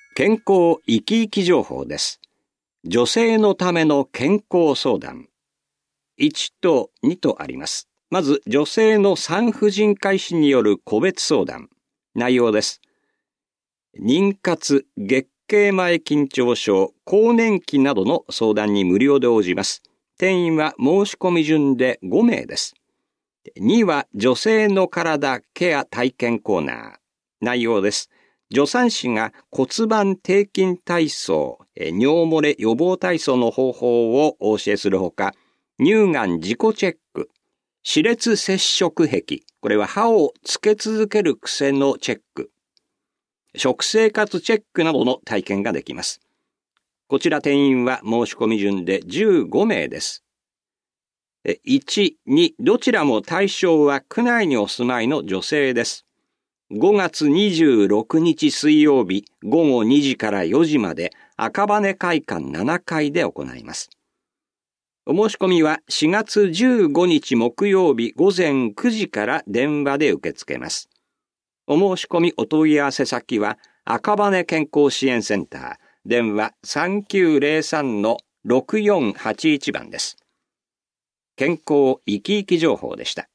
健康生き生き情報です。女性のための健康相談。1と2とあります。まず、女性の産婦人科医師による個別相談。内容です。妊活、月経前緊張症、更年期などの相談に無料で応じます。定員は申し込み順で5名です。2は女性の体ケア体験コーナー。内容です。助産師が骨盤底筋体操、尿漏れ予防体操の方法をお教えするほか、乳がん自己チェック、歯列接触壁、これは歯をつけ続ける癖のチェック、食生活チェックなどの体験ができます。こちら定員は申し込み順で15名です。1、2、どちらも対象は区内にお住まいの女性です。5月26日水曜日午後2時から4時まで赤羽会館7階で行います。お申し込みは4月15日木曜日午前9時から電話で受け付けます。お申し込みお問い合わせ先は赤羽健康支援センター、電話 3903-6481 番です。健康生き生き情報でした。